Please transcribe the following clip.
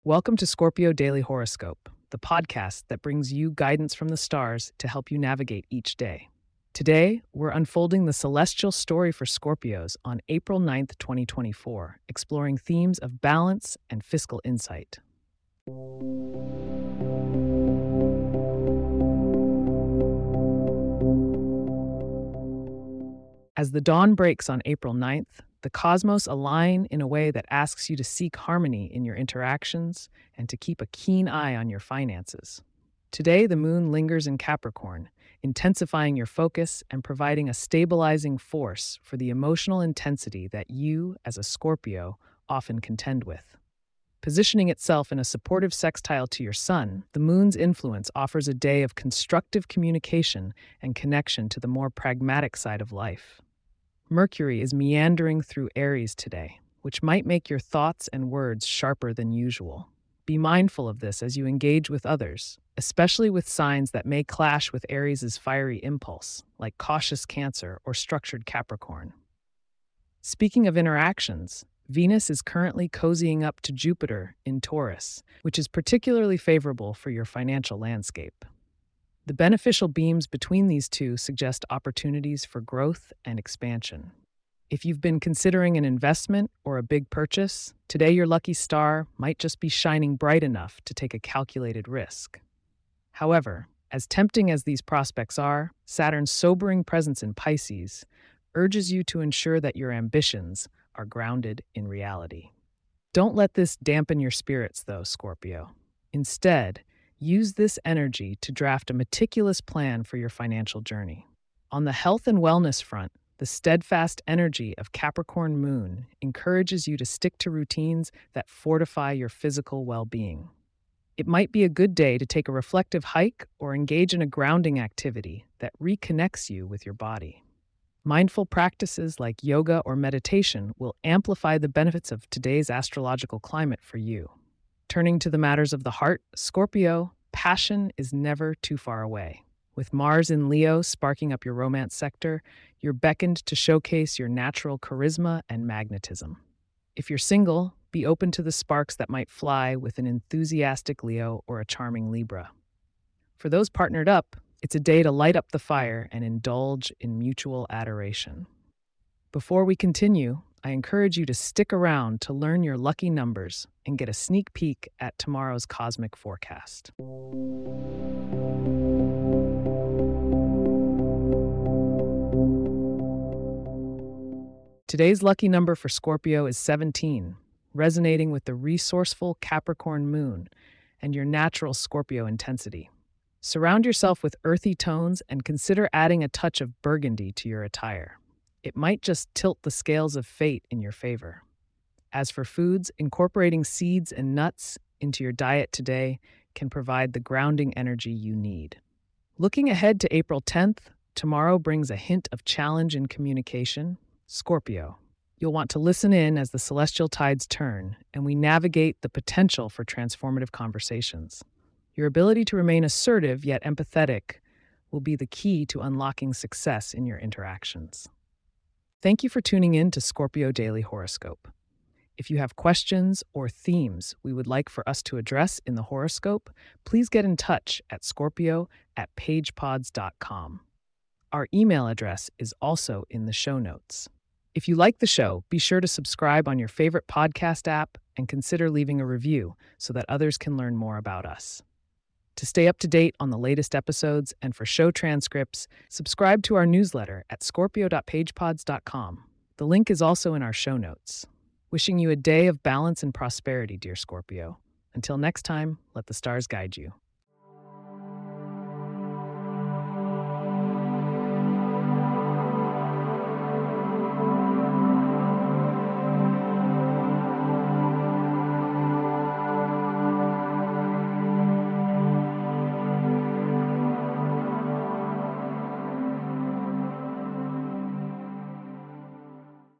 Welcome to Scorpio Daily Horoscope, the podcast that brings you guidance from the stars to help you navigate each day. Today, we're unfolding the celestial story for Scorpios on April 9th, 2024, exploring themes of balance and fiscal insight. As the dawn breaks on April 9th, the cosmos align in a way that asks you to seek harmony in your interactions and to keep a keen eye on your finances. Today, the moon lingers in Capricorn, intensifying your focus and providing a stabilizing force for the emotional intensity that you, as a Scorpio, often contend with. Positioning itself in a supportive sextile to your sun, the moon's influence offers a day of constructive communication and connection to the more pragmatic side of life. Mercury is meandering through Aries today, which might make your thoughts and words sharper than usual. Be mindful of this as you engage with others, especially with signs that may clash with Aries' fiery impulse, like cautious Cancer or structured Capricorn. Speaking of interactions, Venus is currently cozying up to Jupiter in Taurus, which is particularly favorable for your financial landscape. The beneficial beams between these two suggest opportunities for growth and expansion. If you've been considering an investment or a big purchase, today your lucky star might just be shining bright enough to take a calculated risk. However, as tempting as these prospects are, Saturn's sobering presence in Pisces urges you to ensure that your ambitions are grounded in reality. Don't let this dampen your spirits, though, Scorpio. Instead, use this energy to draft a meticulous plan for your financial journey. On the health and wellness front, the steadfast energy of Capricorn Moon encourages you to stick to routines that fortify your physical well-being. It might be a good day to take a reflective hike or engage in a grounding activity that reconnects you with your body. Mindful practices like yoga or meditation will amplify the benefits of today's astrological climate for you. Turning to the matters of the heart, Scorpio, passion is never too far away. With Mars in Leo sparking up your romance sector, you're beckoned to showcase your natural charisma and magnetism. If you're single, be open to the sparks that might fly with an enthusiastic Leo or a charming Libra. For those partnered up, it's a day to light up the fire and indulge in mutual adoration. Before we continue, I encourage you to stick around to learn your lucky numbers and get a sneak peek at tomorrow's cosmic forecast. Today's lucky number for Scorpio is 17, resonating with the resourceful Capricorn moon and your natural Scorpio intensity. Surround yourself with earthy tones and consider adding a touch of burgundy to your attire. It might just tilt the scales of fate in your favor. As for foods, incorporating seeds and nuts into your diet today can provide the grounding energy you need. Looking ahead to April 10th, tomorrow brings a hint of challenge in communication. Scorpio, you'll want to listen in as the celestial tides turn and we navigate the potential for transformative conversations. Your ability to remain assertive yet empathetic will be the key to unlocking success in your interactions. Thank you for tuning in to Scorpio Daily Horoscope. If you have questions or themes we would like for us to address in the horoscope, please get in touch at scorpio@pagepods.com. Our email address is also in the show notes. If you like the show, be sure to subscribe on your favorite podcast app and consider leaving a review so that others can learn more about us. To stay up to date on the latest episodes and for show transcripts, subscribe to our newsletter at scorpio.pagepods.com. The link is also in our show notes. Wishing you a day of balance and prosperity, dear Scorpio. Until next time, let the stars guide you.